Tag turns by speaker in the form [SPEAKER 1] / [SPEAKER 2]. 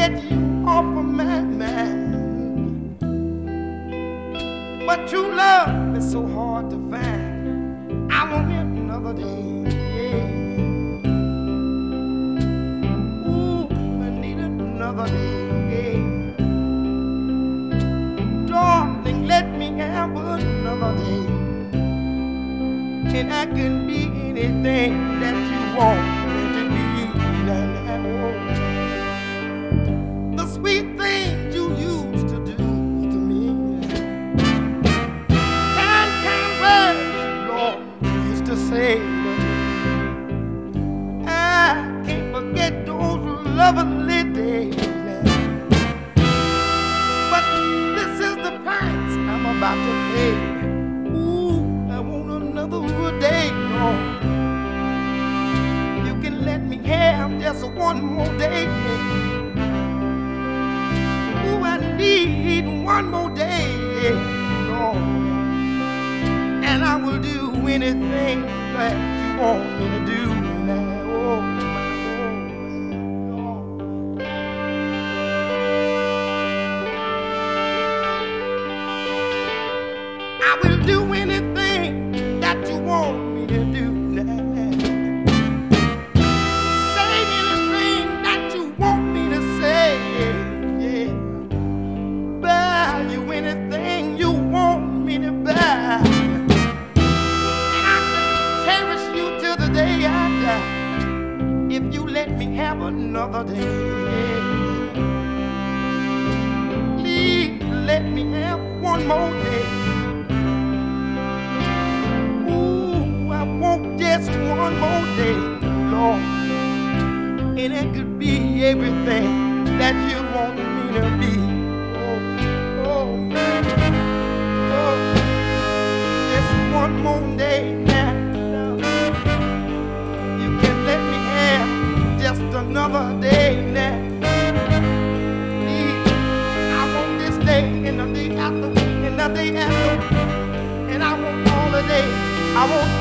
[SPEAKER 1] get you off of my mind. But true love is so hard to find. I want it another day. Ooh, I need it another day. Darling, let me have another day. And I can be anything that you want me to be. The sweet things you used to do to me, kind words, Lord, you used to say to me. I can't forget those lovely days. But this is the price I'm about to pay. Ooh, I want another day, Lord. You can let me have just one more day. Ooh, I need one more day, Lord. And I will do anything that you want me to do now. Oh, Lord. I will do anything that you want me to do now. If you let me have another day, please let me have one more day. Ooh, I want just one more day, Lord. And it could be everything that you want me to be. Oh, just one more day now. Just another day now. Please, I want this day and the day after, and the day after, and I want all the day. I want